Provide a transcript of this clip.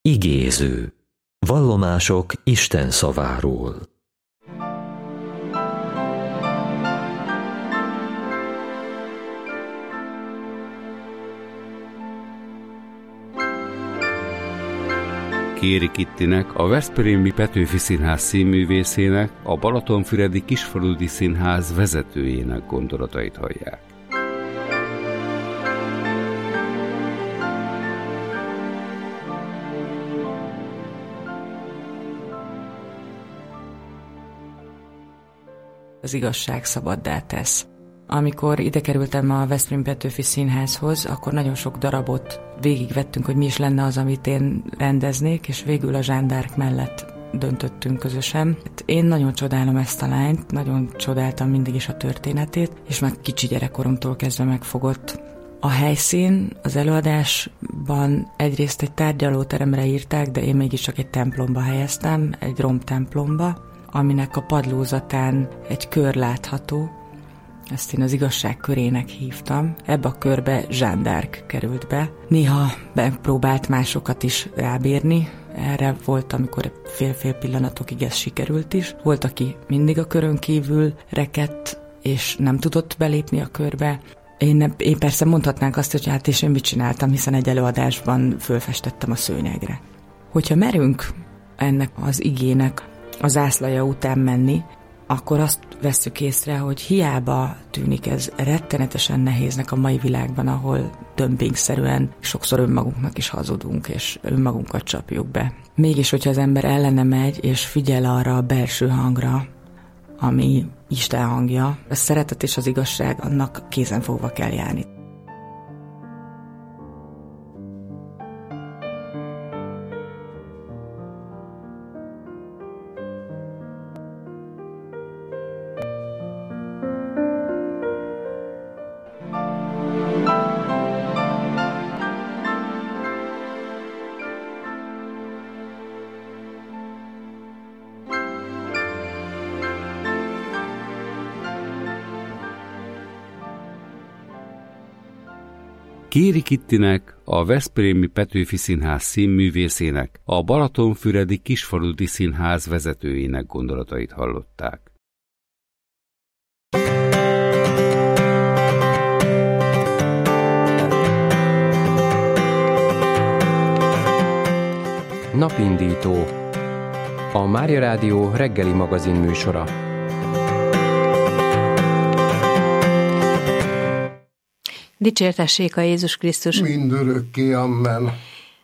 Igéző. Vallomások Isten szaváról. Kéri Kittinek, a veszprémi Petőfi Színház színművészének, a Balatonfüredi Kisfaludy Színház vezetőjének gondolatait hallják. Az igazság szabaddá tesz. Amikor ide kerültem a Veszprém Petőfi Színházhoz, akkor nagyon sok darabot végigvettünk, hogy mi is lenne az, amit én rendeznék, és végül a Jeanne d'Arc mellett döntöttünk közösen. Én nagyon csodálom ezt a lányt, nagyon csodáltam mindig is a történetét, és már kicsi gyerekkoromtól kezdve megfogott. A helyszín az előadásban egyrészt egy tárgyalóteremre írták, de én mégiscsak egy templomba helyeztem, egy rom templomba, aminek a padlózatán egy kör látható. Ezt én az igazság körének hívtam. Ebbe a körbe Jeanne d'Arc került be. Néha megpróbált másokat is rábírni. Erre volt, amikor fél-fél pillanatokig ez sikerült is. Volt, aki mindig a körön kívül rekedt, és nem tudott belépni a körbe. Én persze mondhatnánk azt, hogy hát és én mit csináltam, hiszen egy előadásban fölfestettem a szőnyegre. Hogyha merünk ennek az igének a zászlaja után menni, akkor azt vesszük észre, hogy hiába tűnik ez rettenetesen nehéznek a mai világban, ahol dömpingszerűen sokszor önmagunknak is hazudunk, és önmagunkat csapjuk be. Mégis, hogyha az ember ellene megy, és figyel arra a belső hangra, ami Isten hangja, a szeretet és az igazság, annak kézenfogva kell járni. Kéri Kittinek, a veszprémi Petőfi Színház színművészének, a Balatonfüredi Kisfaludy Színház vezetőjének gondolatait hallották. Napindító. A Mária Rádió reggeli magazin műsora. Dicsértessék a Jézus Krisztus. Mindörökké, amen.